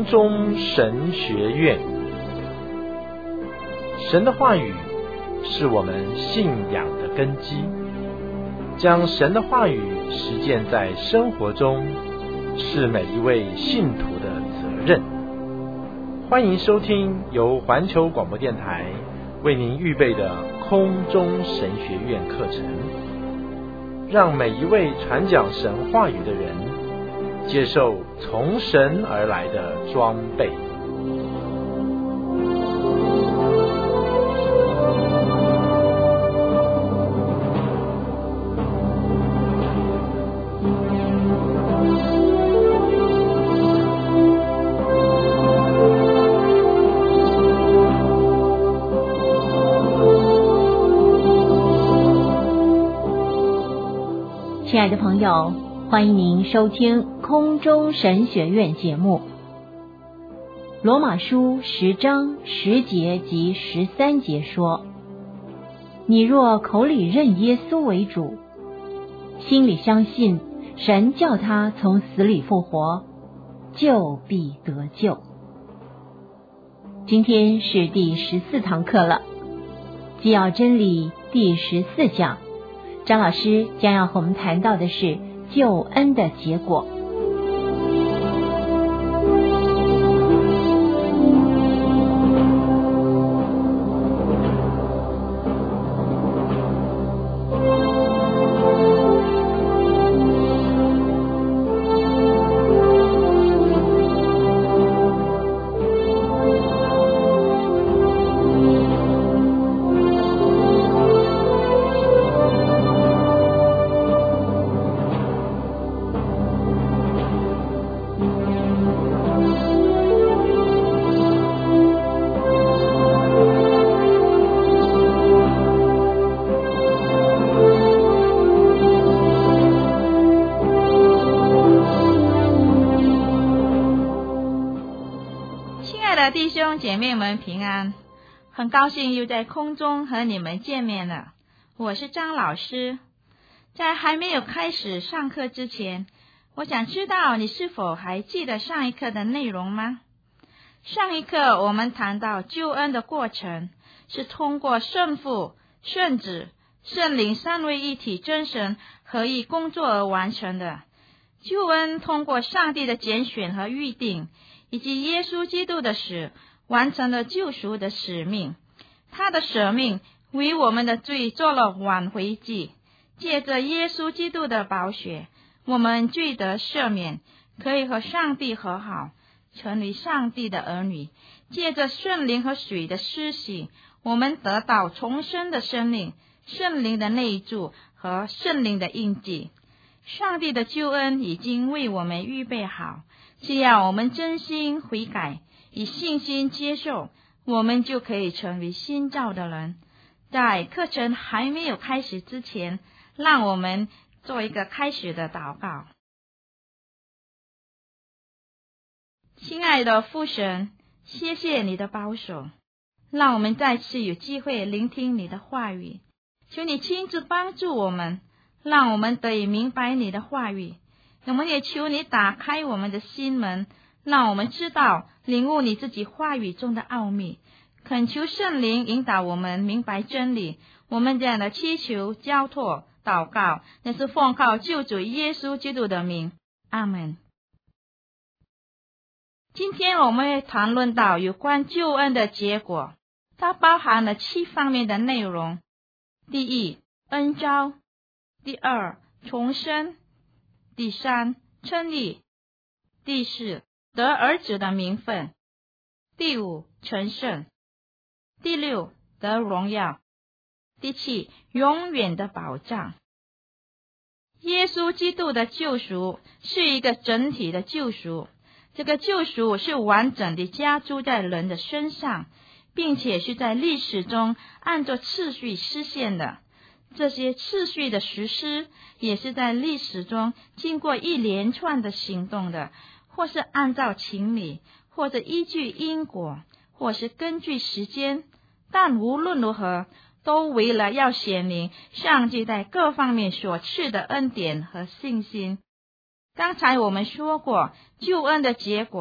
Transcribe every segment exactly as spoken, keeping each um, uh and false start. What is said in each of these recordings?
中神学院。神的话语是我们信仰的根基，将神的话语实践在生活中，是每一位信徒的责任。欢迎收听由环球广播电台为您预备的空中神学院课程，让每一位传讲神话语的人接受从神而来的装备。 亲爱的朋友，欢迎您收听空中神学院节目。罗马书十章十节及十三节说：你若口里认耶稣为主，心里相信神叫他从死里复活，就必得救。今天是第十四堂课了，纪要真理第十四讲，张老师将要和我们谈到的是救恩的结果。 弟兄姐妹们平安，很高兴又在空中和你们见面了。我是张老师。在还没有开始上课之前，我想知道你是否还记得上一课的内容吗？上一课我们谈到救恩的过程是通过圣父、圣子、圣灵三位一体真神合一工作而完成的。救恩通过上帝的拣选和预定，以及耶稣基督的死，完成了救赎的使命。他的舍命为我们的罪做了挽回祭，借着耶稣基督的宝血，我们罪得赦免，可以和上帝和好，成为上帝的儿女。借着圣灵和水的施洗，我们得到重生的生命，圣灵的内住和圣灵的印记。上帝的救恩已经为我们预备好，只要我们真心悔改，以信心接受，我们就可以成为新造的人。在课程还没有开始之前，让我们做一个开始的祷告。亲爱的父神，谢谢你的保守，让我们再次有机会聆听你的话语。求你亲自帮助我们，让我们得以明白你的话语。我们也求你打开我们的心门，让我们知道领悟你自己话语中的奥秘。恳求圣灵引导我们明白真理。我们这样的祈求交托祷告，那是奉靠救主耶稣基督的名，阿们。今天我们会谈论到有关救恩的结果，它包含了七方面的内容。第一，恩召；第二，重生；第三，称义；第四，得儿子的名分；第五，成圣；第六，得荣耀；第七，永远的保障。耶稣基督的救赎是一个整体的救赎，这个救赎是完整的加诸在人的身上，并且是在历史中按照次序实现的。这些次序的实施也是在历史中经过一连串的行动的，或是按照情理，或者依据因果，或是根据时间。但无论如何，都为了要显明上帝在各方面所赐的恩典和信心。刚才我们说过，救恩的结果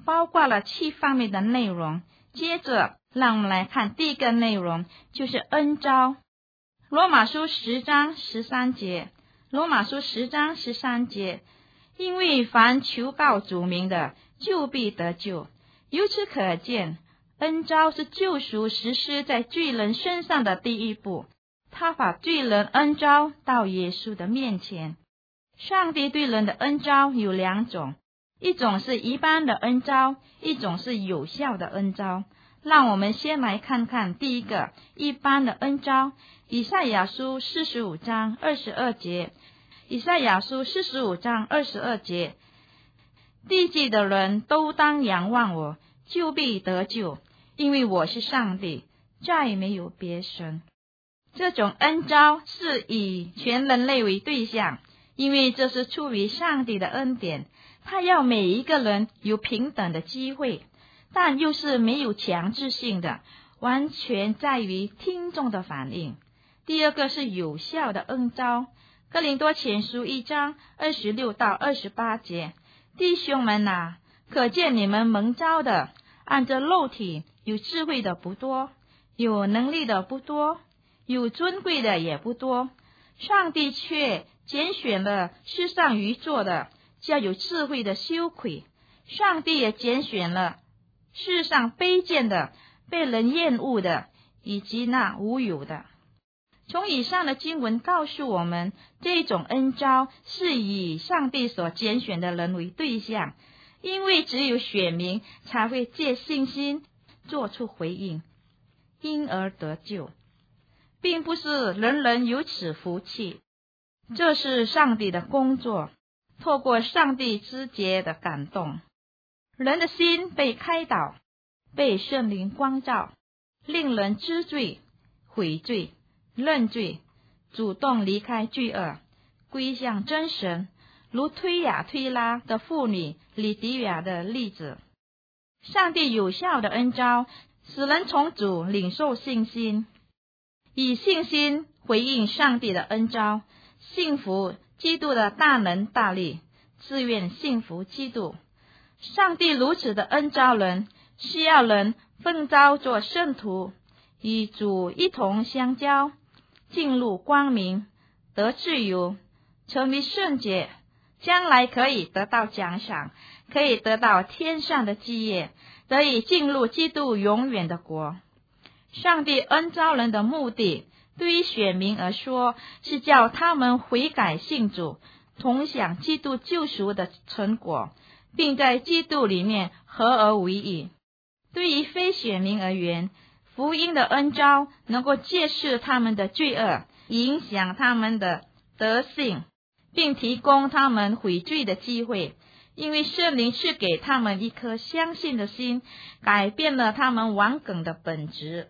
包括了七方面的内容。接着让我们来看第一个内容，就是恩召。罗马书十章十三节，罗马书十章十三节，因为凡求告主名的，就必得救。由此可见，恩召是救赎实施在罪人身上的第一步，他把罪人恩召到耶稣的面前。上帝对人的恩召有两种，一种是一般的恩召，一种是有效的恩召。让我们先来看看第一个一般的恩召。以赛亚书四十五章二十二节，以赛亚书四十五章二十二节，地界的人都当仰望我，就必得救，因为我是上帝，再没有别神。这种恩召是以全人类为对象，因为这是出于上帝的恩典，他要每一个人有平等的机会，但又是没有强制性的，完全在于听众的反应。第二个是有效的恩召。哥林多前书一章二十六到二十八节，弟兄们啊，可见你们蒙召的，按着肉体有智慧的不多，有能力的不多，有尊贵的也不多，上帝却拣选了世上愚拙的，叫有智慧的羞愧；上帝也拣选了世上卑贱的，被人厌恶的，以及那无有的。从以上的经文告诉我们，这种恩召是以上帝所拣选的人为对象，因为只有选民才会借信心做出回应，因而得救，并不是人人有此福气。这是上帝的工作，透过上帝之节的感动，人的心被开导，被圣灵光照，令人知罪、悔罪、认罪，主动离开罪恶，归向真神，如推雅推拉的妇女李迪亚的例子。上帝有效的恩召使人从主领受信心，以信心回应上帝的恩召，信服基督的大能大力，自愿信服基督。上帝如此的恩召人，需要人奉召做圣徒，与主一同相交，进入光明，得自由，成为圣洁，将来可以得到奖赏，可以得到天上的基业，得以进入基督永远的国。上帝恩召人的目的，对于选民而说，是叫他们悔改信主，同享基督救赎的成果，并在基督里面合而为一。对于非选民而言，福音的恩召能够揭示他们的罪恶，影响他们的德性，并提供他们悔罪的机会，因为圣灵赐给他们一颗相信的心，改变了他们顽梗的本质。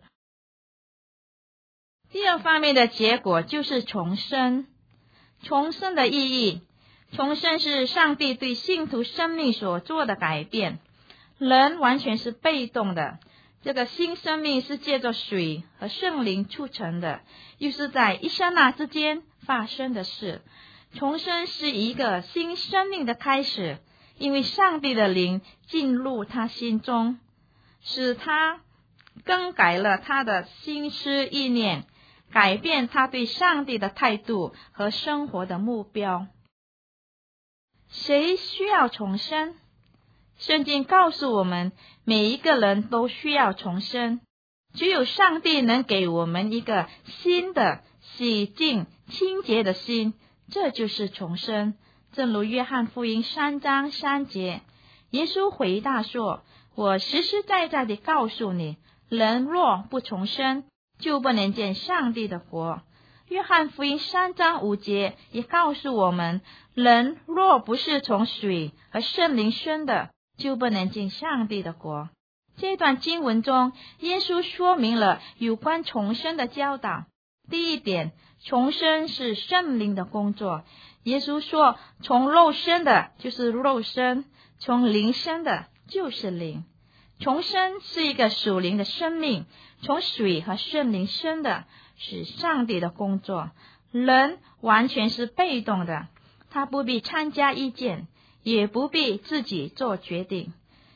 第二方面的结果就是重生。重生的意义，重生是上帝对信徒生命所做的改变，人完全是被动的。这个新生命是借着水和圣灵促成的，又是在一刹那之间发生的事。重生是一个新生命的开始，因为上帝的灵进入他心中，使他更改了他的心思意念，改变他对上帝的态度和生活的目标。谁需要重生？圣经告诉我们，每一个人都需要重生，只有上帝能给我们一个新的洗净清洁的心，这就是重生。正如约翰福音三章三节，耶稣回答说，我实实在在地告诉你，人若不重生，就不能见上帝的国。约翰福音三章五节也告诉我们，人若不是从水和圣灵生的，就不能进上帝的国。这段经文中，耶稣说明了有关重生的教导。第一点，重生是圣灵的工作。耶稣说，从肉生的就是肉身，从灵生的就是灵。重生是一个属灵的生命，从水和圣灵生的是上帝的工作。人完全是被动的，他不必参加意见，也不必自己做决定。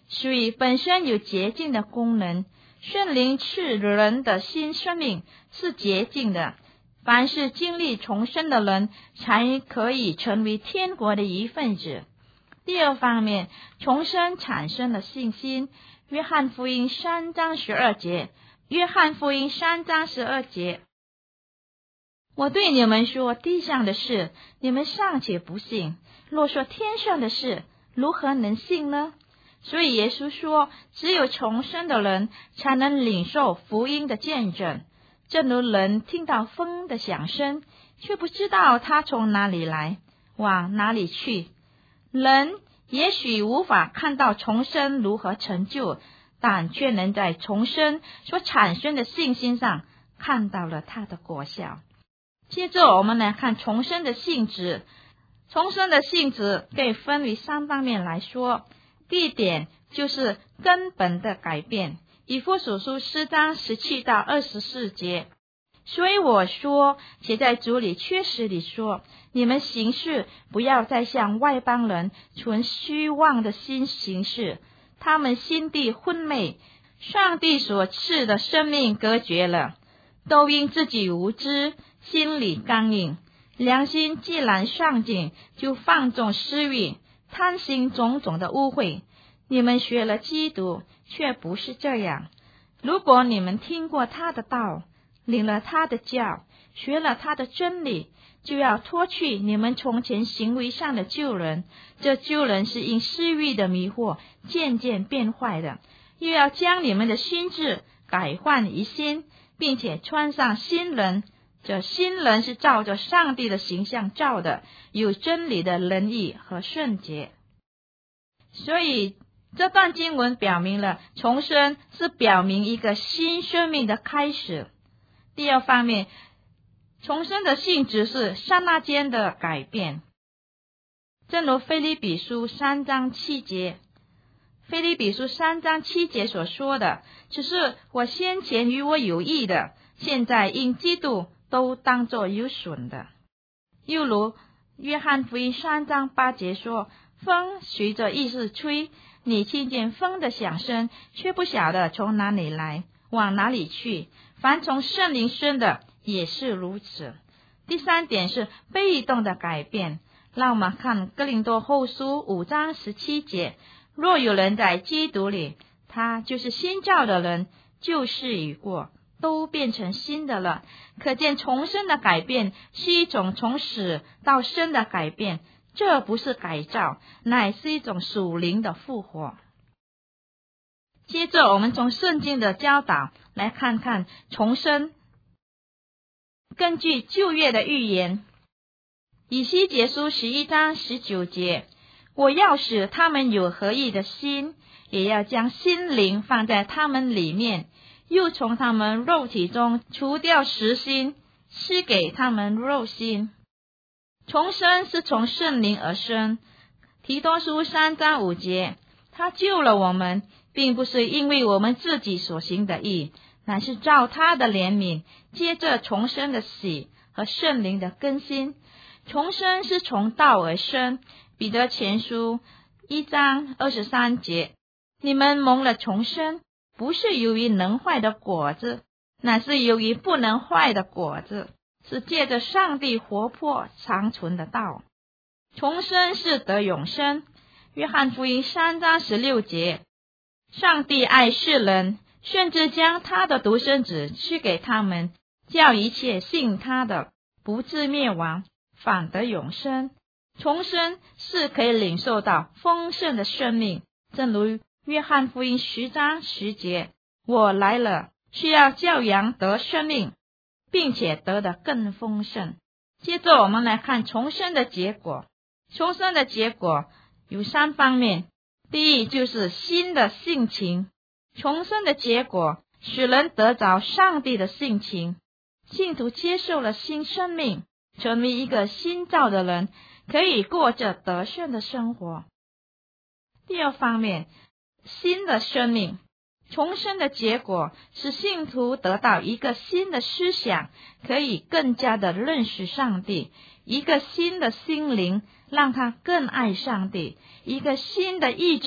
水本身有洁净的功能，圣灵赐人的新生命是洁净的，凡是经历重生的人才可以成为天国的一份子。第二方面，重生产生了信心。约翰福音三章十二节，约翰福音三章十二节，我对你们说地上的事，你们尚且不信，若说天上的事，如何能信呢？所以耶稣说，只有重生的人才能领受福音的见证。正如人听到风的响声，却不知道它从哪里来，往哪里去。人也许无法看到重生如何成就，但却能在重生所产生的信心上看到了它的果效。接着我们来看重生的性质。重生的性质可以分为三方面来说。第一点就是根本的改变。以弗所书四章十七到二十四节，所以我说，且在主里确实里说，你们行事不要再像外邦人存虚妄的心行事，他们心地昏昧，上帝所赐的生命隔绝了，都因自己无知，心里刚硬，良心既然上进，就放纵私欲，贪行种种的污秽。你们学了基督，却不是这样。如果你们听过他的道，领了他的教，学了他的真理，就要脱去你们从前行为上的旧人。这旧人是因私欲的迷惑渐渐变坏的，又要将你们的心智改换一新，并且穿上新人。这新人是照着上帝的形象造的，有真理的仁义和圣洁。所以这段经文表明了重生是表明一个新生命的开始。第二方面，重生的性质是刹那间的改变。正如腓立比书三章七节，腓立比书三章七节所说的，只是我先前与我有益的，现在因基督都当作有损的。又如约翰福音三章八节说，风随着意思吹，你听见风的响声，却不晓得从哪里来，往哪里去。凡从圣灵生的也是如此。第三点是被动的改变。让我们看哥林多后书五章十七节，若有人在基督里，他就是新造的人，旧事已过，都变成新的了。可见重生的改变是一种从死到生的改变，这不是改造，乃是一种属灵的复活。接着我们从圣经的教导来看看重生。根据旧约的预言，以西结书十一章十九节，我要使他们有合一的心，也要将心灵放在他们里面，又从他们肉体中除掉实心，赐给他们肉心。重生是从圣灵而生。提多书三章五节，他救了我们，并不是因为我们自己所行的义，乃是照他的怜悯，接着重生的喜和圣灵的更新。重生是从道而生。彼得前书一章二十三节，你们蒙了重生，不是由于能坏的果子，乃是由于不能坏的果子，是借着上帝活泼长存的道。重生是得永生。约翰福音三章十六节，上帝爱世人，甚至将他的独生子赐给他们，叫一切信他的不至灭亡，反得永生。重生是可以领受到丰盛的生命，正如约翰福音十章十节，我来了，是要叫羊得生命，并且得得更丰盛。接着我们来看重生的结果。重生的结果有三方面。第一就是新的性情。重生的结果使人得着上帝的性情，信徒接受了新生命，成为一个新造的人，可以过着得胜的生活。第二方面，新的生命。重生的结果是信徒得到一个新的思想，可以更加的认识上帝；一个新的心灵，让他更爱上帝；一个新的意志，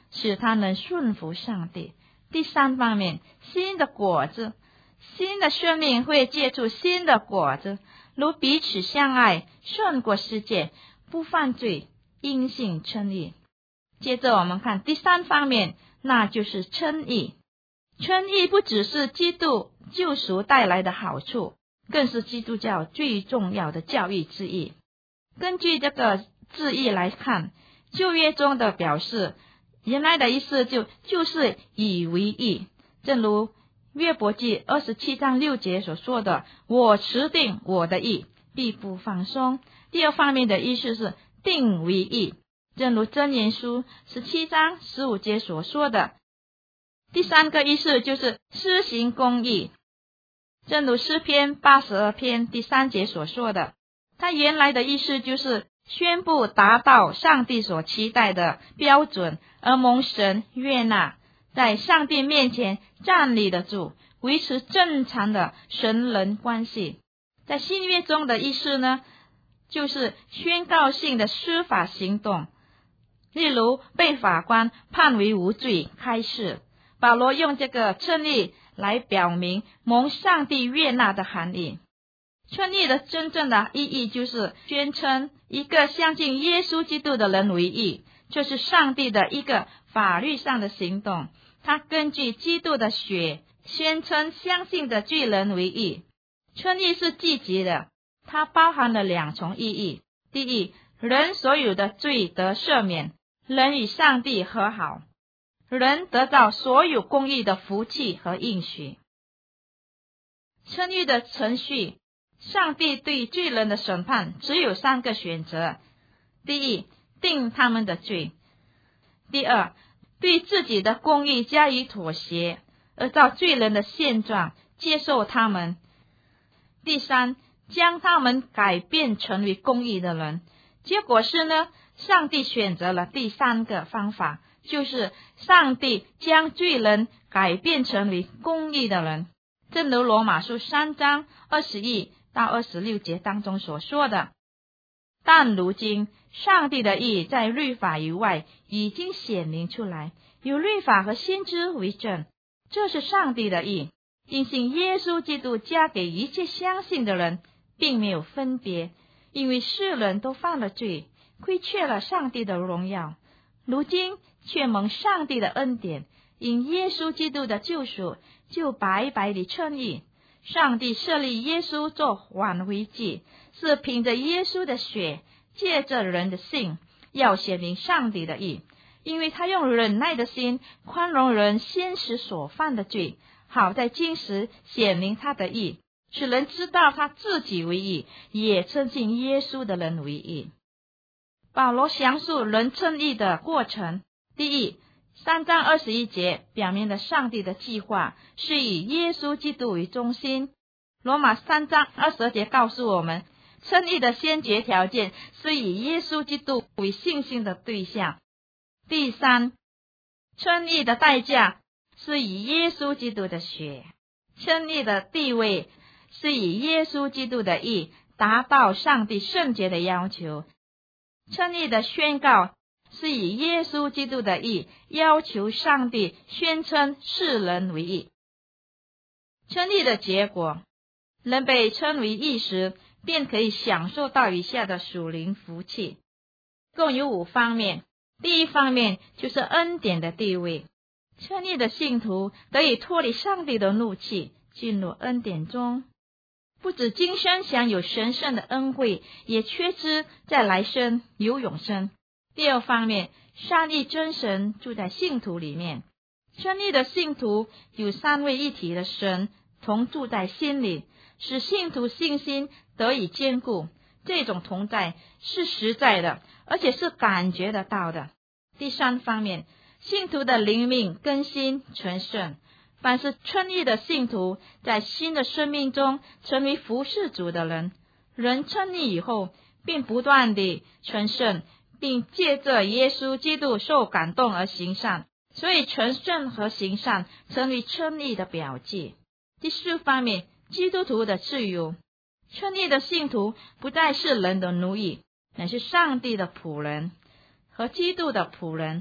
使他能顺服上帝。第三方面，新的果子，新的生命会结出新的果子，如彼此相爱，胜过世界，不犯罪，因信称义。接着我们看第三方面，那就是称义。称义不只是基督救赎带来的好处，更是基督教最重要的教义之一。根据这个字义来看，旧约中的表示原来的意思就就是以为义，正如约伯记二十七章六节所说的，我持定我的义，必不放松。第二方面的意思是定为义，正如箴言书十七章十五节所说的。第三个意思就是施行公义，正如诗篇八十二篇第三节所说的，它原来的意思就是宣布达到上帝所期待的标准而蒙神悦纳，在上帝面前站立得住，维持正常的神人关系。在新约中的意思呢，就是宣告性的司法行动，例如被法官判为无罪开释。保罗用这个称义来表明蒙上帝悦纳的含义。称义的真正的意义就是宣称一个相信耶稣基督的人为义，这是上帝的一个法律上的行动。他根据基督的血宣称相信的罪人为义。称义是积极的，它包含了两重意义。第一，人所有的罪得赦免，人与上帝和好，人得到所有公义的福气和应许。称义的程序，上帝对罪人的审判只有三个选择：第一，定他们的罪；第二，对自己的公义加以妥协，而照罪人的现状接受他们；第三，将他们改变成为公义的人。结果是呢，上帝选择了第三个方法，就是上帝将罪人改变成为公义的人，正如罗马书三章二十一到二十六节当中所说的。但如今上帝的义在律法以外已经显明出来，有律法和先知为证，这是上帝的义，因信耶稣基督加给一切相信的人，并没有分别，因为世人都犯了罪，亏缺了上帝的荣耀，如今却蒙上帝的恩典，因耶稣基督的救赎，就白白地称义。上帝设立耶稣做挽回祭，是凭着耶稣的血，借着人的信，要显明上帝的义，因为他用忍耐的心宽容人先时所犯的罪，好在今时显明他的义，使人知道他自己为义，也称信耶稣的人为义。保罗详述人称义的过程。第一，三章二十一节表明了上帝的计划是以耶稣基督为中心。罗马三章二十二节告诉我们，称义的先决条件是以耶稣基督为信心的对象。第三，称义的代价是以耶稣基督的血。称义的地位是以耶稣基督的义达到上帝圣洁的要求。称义的宣告是以耶稣基督的义要求上帝宣称世人为义。称义的结果，人被称为义时，便可以享受到以下的属灵福气，共有五方面。第一方面就是恩典的地位，称义的信徒得以脱离上帝的怒气，进入恩典中，不止今生享有神圣的恩惠，也确知在来生有永生。第二方面，三一真神住在信徒里面，称义的信徒有三位一体的神同住在心里，使信徒信心得以坚固。这种同在是实在的，而且是感觉得到的。第三方面，信徒的灵命更新成圣，凡是称义的信徒在新的生命中成为服侍主的人，人称义以后并不断地成圣，并借着耶稣基督受感动而行善，所以成圣和行善成为称义的表记。第四方面，基督徒的自由，称义的信徒不再是人的奴役，乃是上帝的仆人和基督的仆人。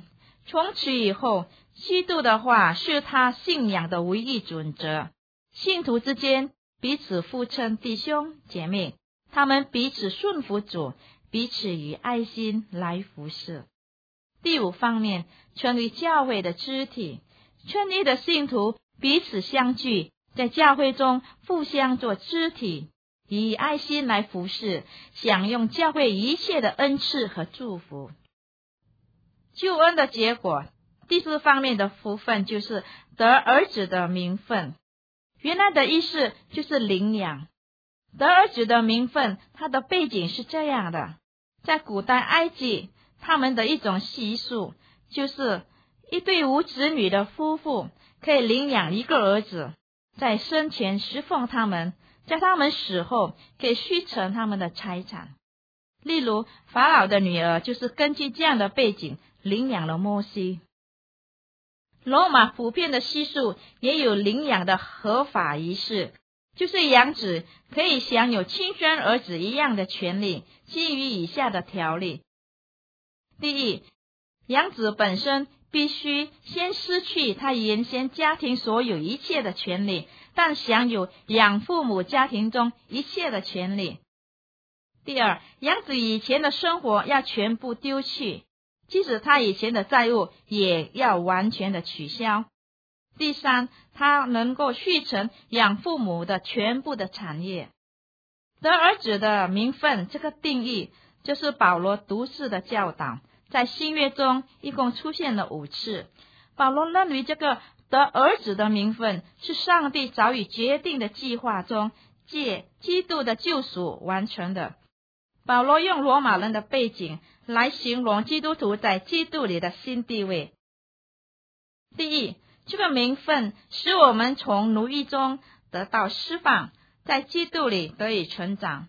从此以后，基督的话是他信仰的唯一准则。信徒之间彼此互称弟兄姐妹，他们彼此顺服主，彼此以爱心来服侍。第五方面，成为教会的肢体。称义的信徒彼此相聚，在教会中互相做肢体，以爱心来服侍，享用教会一切的恩赐和祝福。救恩的结果，第四方面的福分就是得儿子的名分。原来的意思就是领养。得儿子的名分，它的背景是这样的：在古代埃及，他们的一种习俗就是一对无子女的夫妇可以领养一个儿子，在生前侍奉他们，在他们死后可以续承他们的财产。例如法老的女儿就是根据这样的背景领养了摩西。罗马普遍的习俗也有领养的合法仪式，就是养子可以享有亲生儿子一样的权利，基于以下的条例。第一，养子本身必须先失去他原先家庭所有一切的权利，但享有养父母家庭中一切的权利。第二，养子以前的生活要全部丢弃，即使他以前的债务也要完全的取消。第三，他能够续承养父母的全部的产业。得儿子的名分这个定义，就是保罗独自的教导，在新约中一共出现了五次。保罗认为这个得儿子的名分是上帝早已决定的计划中借基督的救赎完成的。保罗用罗马人的背景来形容基督徒在基督里的新地位。第一，这个名分使我们从奴役中得到释放，在基督里得以成长。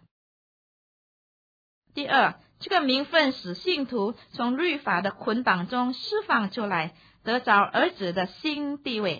第二，这个名分使信徒从律法的捆绑中释放出来，得着儿子的新地位。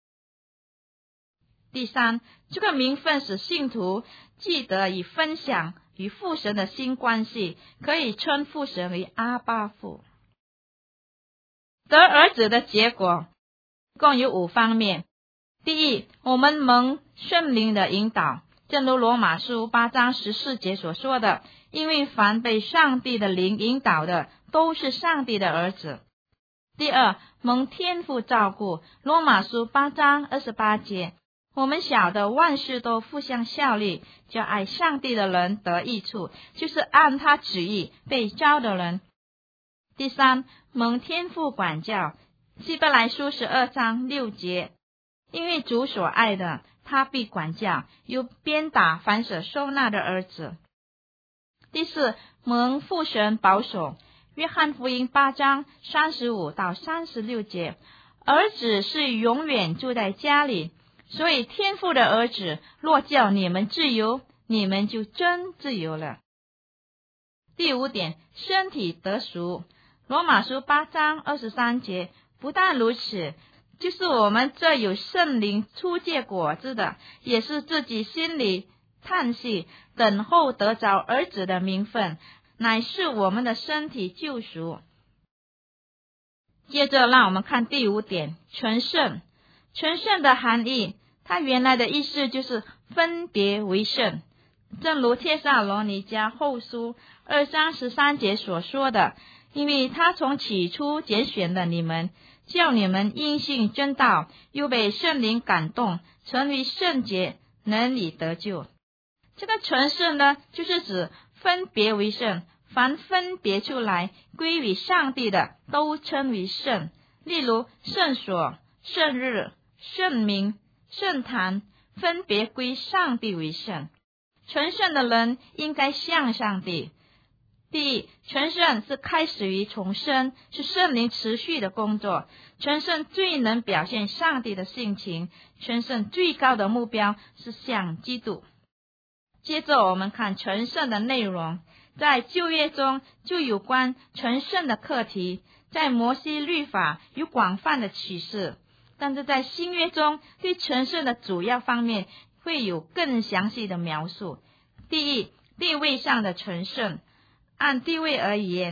第三，这个名分使信徒记得以分享与父神的新关系，可以称父神为阿爸父。得儿子的结果共有五方面。第一，我们蒙圣灵的引导，正如罗马书八章十四节所说的，因为凡被上帝的灵引导的，都是上帝的儿子。第二，蒙天父照顾，罗马书八章二十八节，我们晓得万事都互相效力，叫爱上帝的人得益处，就是按他旨意被召的人。第三，蒙天父管教，希伯来书十二章六节，因为主所爱的，他必管教，又鞭打凡所收纳的儿子。第四，蒙父神保守，约翰福音八章三十五到三十六节，儿子是永远住在家里，所以天父的儿子若叫你们自由，你们就真自由了。第五点，身体得赎，罗马书八章二十三节，不但如此，就是我们这有圣灵初结果子的，也是自己心里叹息，等候得着儿子的名分，乃是我们的身体救赎。接着让我们看第五点，成圣。成圣的含义，它原来的意思就是分别为圣，正如帖撒罗尼迦后书二章十三节所说的，因为他从起初拣选了你们，叫你们因信真道，又被圣灵感动，成为圣洁，能以得救。这个成圣呢，就是指分别为圣，凡分别出来归于上帝的，都称为圣。例如圣所、圣日、圣名、圣坛，分别归上帝为圣。成圣的人应该向上帝。第一，成圣是开始于重生，是圣灵持续的工作。成圣最能表现上帝的性情，成圣最高的目标是向基督。接着我们看成圣的内容，在旧约中就有关成圣的课题，在摩西律法有广泛的启示，但是在新约中对成圣的主要方面会有更详细的描述。第一，地位上的成圣。按地位而言，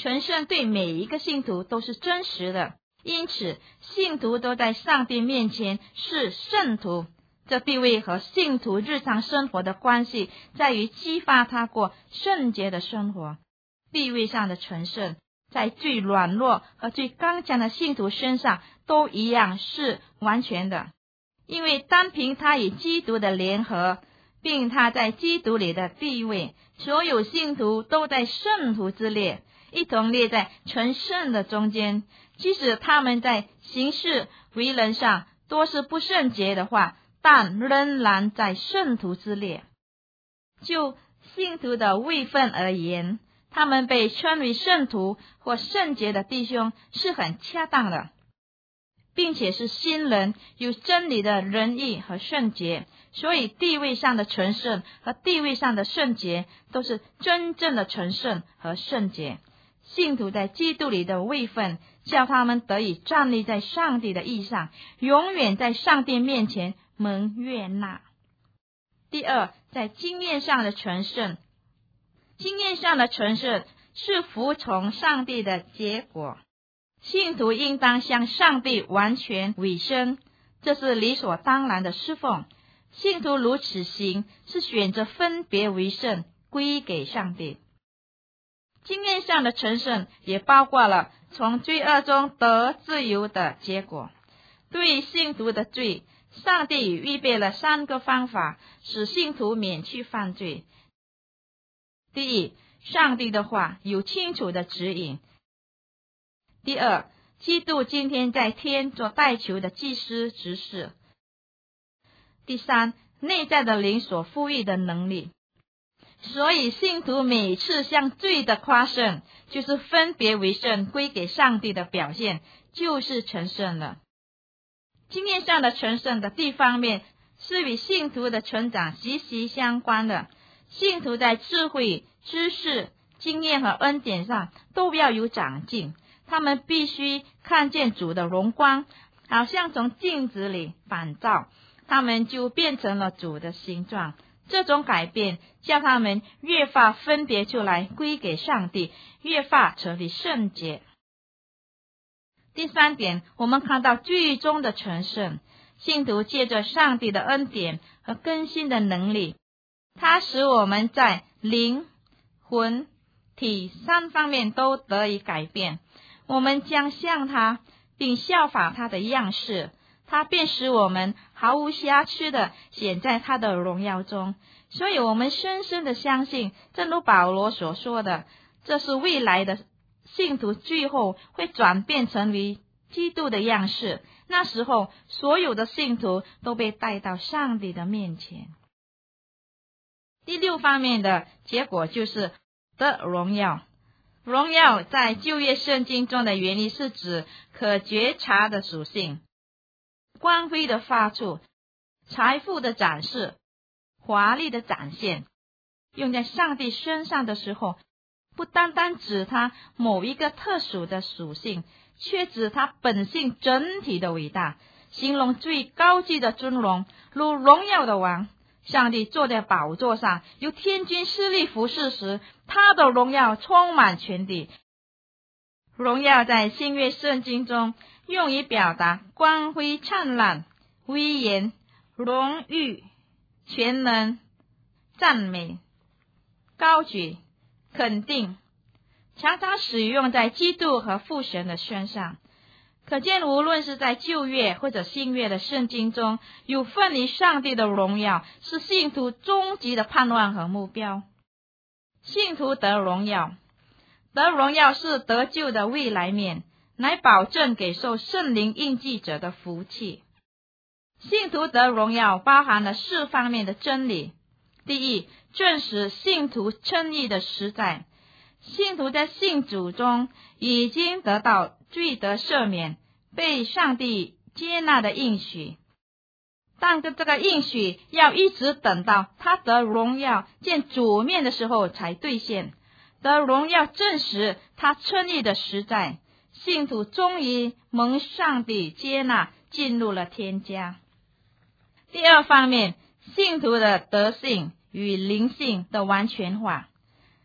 成圣对每一个信徒都是真实的，因此信徒都在上帝面前是圣徒。这地位和信徒日常生活的关系在于激发他过圣洁的生活。地位上的成圣在最软弱和最刚强的信徒身上都一样是完全的，因为单凭他与基督的联合，并他在基督里的地位，所有信徒都在圣徒之列，一同列在成圣的中间。即使他们在行事为人上多是不圣洁的话，但仍然在圣徒之列。就信徒的位分而言，他们被称为圣徒或圣洁的弟兄是很恰当的，并且是新人，有真理的仁义和圣洁。所以地位上的成圣和地位上的圣洁都是真正的成圣和圣洁。信徒在基督里的位分，叫他们得以站立在上帝的义上，永远在上帝面前蒙悦纳。第二，在经验上的成圣，经验上的成圣是服从上帝的结果。信徒应当向上帝完全委身，这是理所当然的侍奉。信徒如此行，是选择分别为圣，归给上帝。经验上的成圣也包括了从罪恶中得自由的结果。对信徒的罪，上帝预备了三个方法，使信徒免去犯罪。第一，上帝的话有清楚的指引。第二，基督今天在天做代求的祭司执事。第三，内在的灵所赋予的能力。所以信徒每次向罪的夸胜，就是分别为圣归给上帝的表现，就是成圣了。经验上的成圣的第一方面是与信徒的成长息息相关的。信徒在智慧、知识、经验和恩典上都要有长进，他们必须看见主的荣光，好像从镜子里反照，他们就变成了主的形状。这种改变叫他们越发分别出来归给上帝，越发成为圣洁。第三点，我们看到最终的成圣，信徒借着上帝的恩典和更新的能力，它使我们在灵、魂、体三方面都得以改变。我们将像他，并效法他的样式，他便使我们毫无瑕疵的显在他的荣耀中。所以我们深深的相信，正如保罗所说的，这是未来的信徒最后会转变成为基督的样式，那时候所有的信徒都被带到上帝的面前。第六方面的结果就是得荣耀。荣耀在旧约圣经中的原理是指可觉察的属性、光辉的发出、财富的展示、华丽的展现。用在上帝身上的时候，不单单指他某一个特殊的属性，却指他本性整体的伟大，形容最高级的尊荣，如荣耀的王。上帝坐在宝座上，由天军势力服侍时，他的荣耀充满全地。荣耀在新约圣经中用于表达光辉灿烂、威严、荣誉、全能、赞美、高举、肯定，常常使用在基督和父神的身上。可见无论是在旧约或者新约的圣经中，有份于上帝的荣耀是信徒终极的盼望和目标。信徒得荣耀，得荣耀是得救的未来面，来保证给受圣灵印记者的福气。信徒得荣耀包含了四方面的真理。第一，证实信徒称义的实在。信徒在信主中已经得到罪得赦免，被上帝接纳的应许，但这个应许要一直等到他得荣耀见主面的时候才兑现。得荣耀证实他称义的实在，信徒终于蒙上帝接纳，进入了天家。第二方面，信徒的德性与灵性的完全化。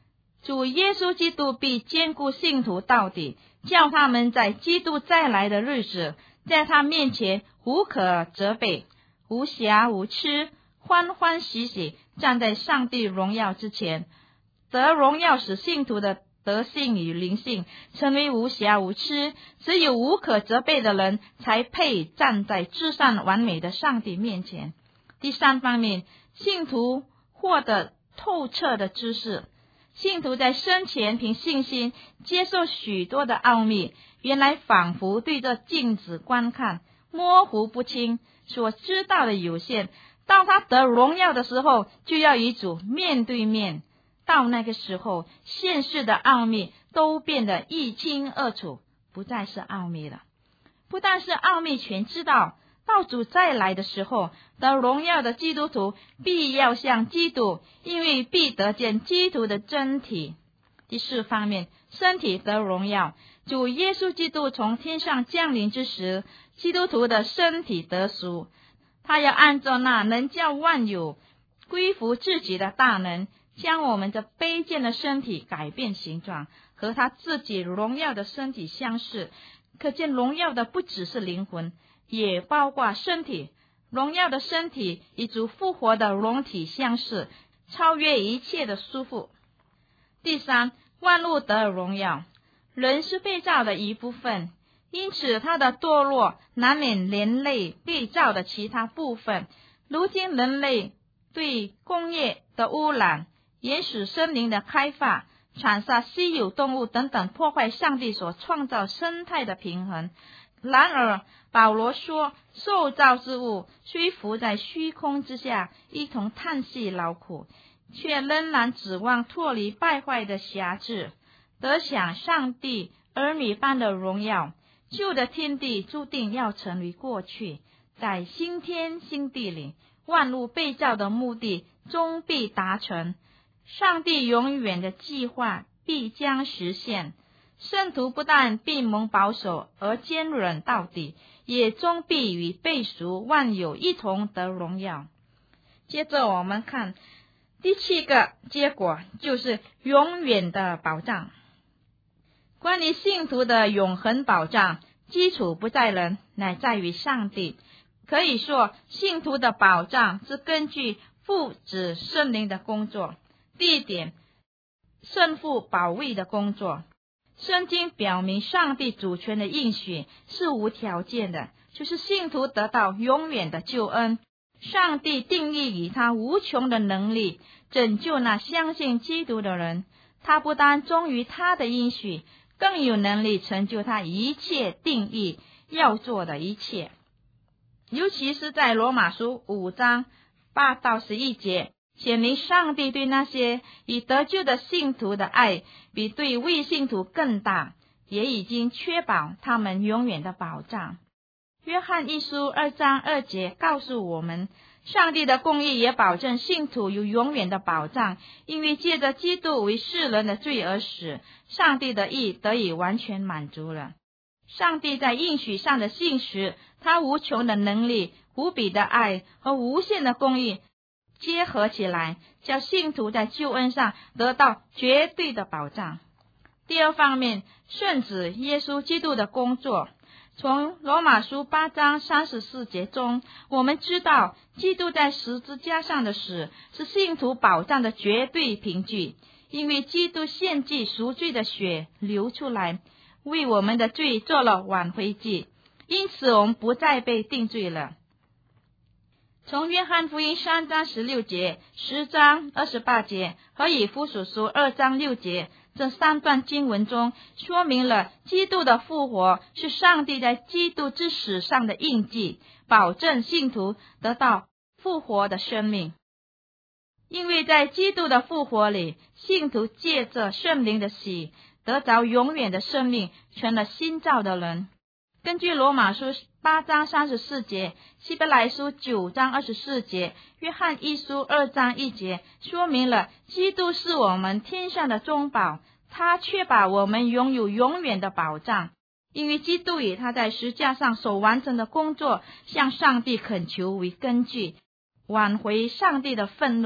主耶稣基督必坚固信徒到底，叫他们在基督再来的日子，在他面前无可责备，无瑕无疵，欢欢喜喜站在上帝荣耀之前。得荣耀使信徒的德性与灵性成为无瑕无疵，只有无可责备的人才配站在至善完美的上帝面前。第三方面，信徒获得透彻的知识。信徒在生前凭信心接受许多的奥秘，原来仿佛对着镜子观看，模糊不清，所知道的有限。当他得荣耀的时候，就要与主面对面。到那个时候，现世的奥秘都变得一清二楚，不再是奥秘了。不但是奥秘全知道，到主再来的时候，得荣耀的基督徒必要像基督，因为必得见基督的真体。第四方面，身体得荣耀。主耶稣基督从天上降临之时，基督徒的身体得赎，他要按照那能叫万有归服自己的大能，将我们这卑贱的身体改变形状，和他自己荣耀的身体相似。可见荣耀的不只是灵魂，也包括身体。荣耀的身体与主复活的容体相似，超越一切的束缚。第三，万物得荣耀。人是被造的一部分，因此他的堕落难免连累被造的其他部分。如今人类对工业的污染、原始森林的开发、产杀稀有动物等等，破坏上帝所创造生态的平衡。然而保罗说，受造之物虽浮在虚空之下，一同叹息劳苦，却仍然指望脱离败坏的辖制，得享上帝儿女般的荣耀。旧的天地注定要成为过去，在新天新地里，万物被造的目的终必达成，上帝永远的计划必将实现。圣徒不但必蒙保守而坚忍到底，也终必与被赎万有一同得荣耀。接着我们看第七个结果，就是永远的保障。关于信徒的永恒保障，基础不在人，乃在于上帝。可以说，信徒的保障是根据父子圣灵的工作。第一点，圣父保卫的工作。圣经表明上帝主权的应许是无条件的，就是信徒得到永远的救恩。上帝定义以他无穷的能力拯救那相信基督的人，他不单忠于他的应许，更有能力成就他一切定义要做的一切。尤其是在罗马书五章八到十一节，显明上帝对那些已得救的信徒的爱比对未信徒更大，也已经确保他们永远的保障。约翰一书二章二节告诉我们，上帝的公义也保证信徒有永远的保障，因为借着基督为世人的罪而死，上帝的义得以完全满足了。上帝在应许上的信实，他无穷的能力、无比的爱和无限的公义结合起来，叫信徒在救恩上得到绝对的保障。第二方面，圣子耶稣基督的工作。从罗马书八章三十四节中，我们知道基督在十字架上的死是信徒保障的绝对凭据，因为基督献祭赎罪的血流出来，为我们的罪做了挽回祭，因此我们不再被定罪了。从约翰福音三章十六节、十章二十八节和以弗所书二章六节这三段经文中，说明了基督的复活是上帝在基督之死上的印记，保证信徒得到复活的生命。因为在基督的复活里，信徒借着圣灵的洗得着永远的生命，成了新造的人。根据罗马书八章三十四节、希伯来书九章二十四节、约翰一书二章一节，说明了基督是我们天上的中保，他确保我们拥有永远的保障。因为基督以他在十字架上所完成的工作向上帝恳求为根据，挽回上帝的愤怒，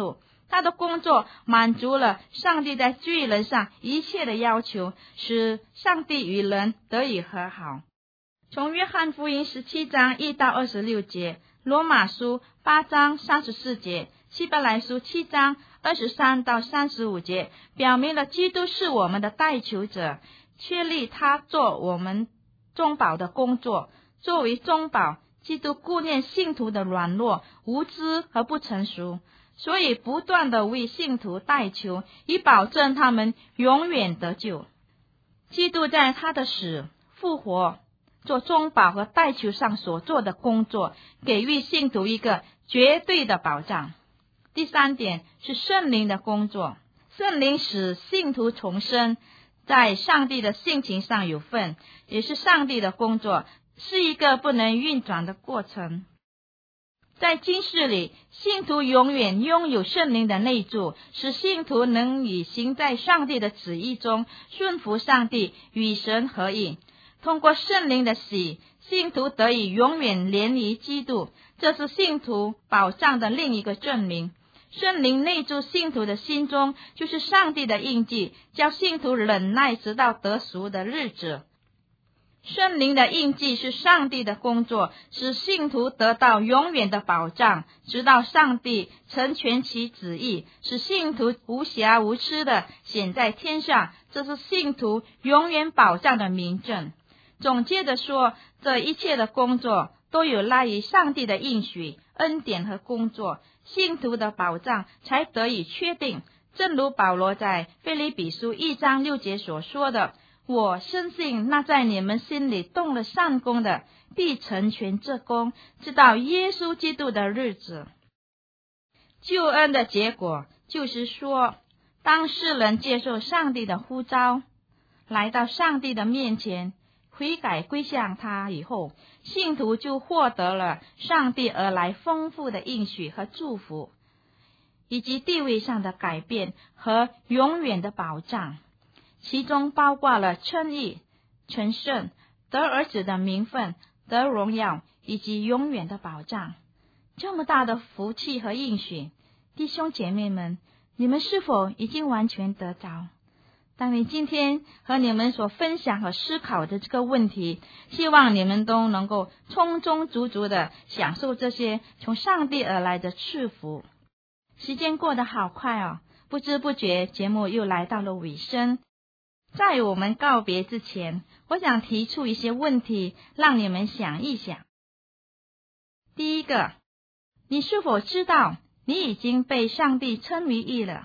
他的工作满足了上帝在罪人上一切的要求，使上帝与人得以和好。从约翰福音十七章一到二十六节，罗马书八章三十四节，希伯来书七章二十三到三十五节，表明了基督是我们的代求者，确立他做我们中保的工作。作为中保，基督顾念信徒的软弱、无知和不成熟，所以不断的为信徒代求，以保证他们永远得救。基督在他的死、复活、做中保和代求上所做的工作，给予信徒一个绝对的保障。第三点是圣灵的工作，圣灵使信徒重生，在上帝的性情上有份，也是上帝的工作，是一个不能运转的过程。在今世里，信徒永远拥有圣灵的内住，使信徒能以行在上帝的旨意中，顺服上帝，与神合一。通过圣灵的洗，信徒得以永远连于基督，这是信徒保障的另一个证明。圣灵内住信徒的心中，就是上帝的印记，叫信徒忍耐直到得赎的日子。圣灵的印记是上帝的工作，使信徒得到永远的保障，直到上帝成全其旨意，使信徒无瑕无疵的显在天上，这是信徒永远保障的明证。总结的说，这一切的工作都有赖于上帝的应许、恩典和工作，信徒的保障才得以确定。正如保罗在腓立比书一章六节所说的，我深信那在你们心里动了善工的，必成全这工，直到耶稣基督的日子。救恩的结果就是说，当世人接受上帝的呼召，来到上帝的面前，悔改归向他以后，信徒就获得了上帝而来丰富的应许和祝福，以及地位上的改变和永远的保障，其中包括了称义、成圣、得儿子的名分、得荣耀以及永远的保障。这么大的福气和应许，弟兄姐妹们，你们是否已经完全得着？当你今天和你们所分享和思考的这个问题，希望你们都能够充充足足的享受这些从上帝而来的赐福。时间过得好快哦，不知不觉节目又来到了尾声。在我们告别之前，我想提出一些问题让你们想一想。第一个，你是否知道你已经被上帝称为义了？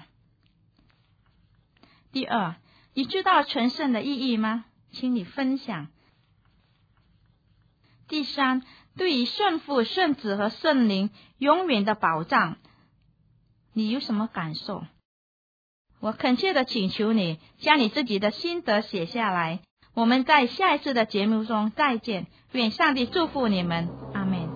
第二，你知道成圣的意义吗？请你分享。第三，对于圣父、圣子和圣灵永远的保障，你有什么感受？我恳切的请求你将你自己的心得写下来。我们在下一次的节目中再见，愿上帝祝福你们，阿们。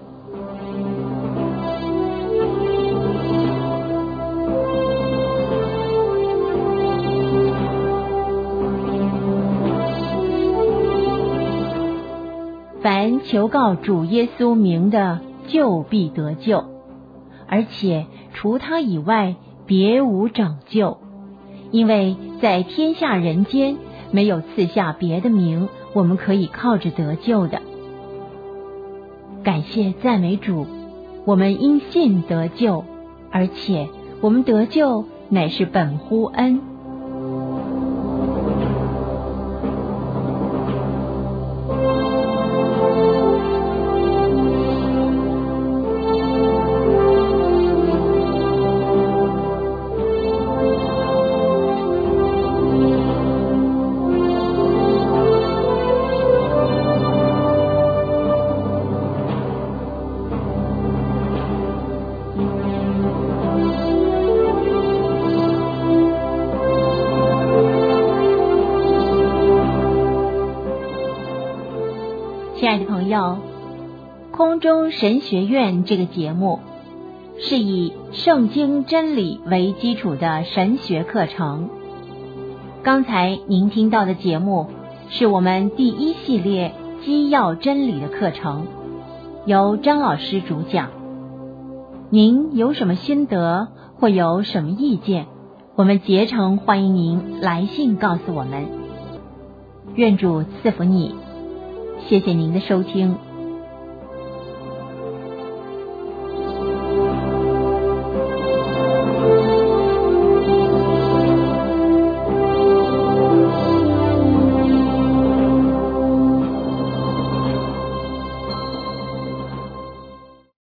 凡求告主耶稣名的，就必得救，而且除他以外别无拯救，因为在天下人间没有赐下别的名，我们可以靠着得救的。感谢赞美主，我们因信得救，而且我们得救乃是本乎恩。亲爱的朋友，空中神学院这个节目是以圣经真理为基础的神学课程。刚才您听到的节目是我们第一系列基要真理的课程，由张老师主讲。您有什么心得或有什么意见，我们竭诚欢迎您来信告诉我们。愿主赐福你，谢谢您的收听。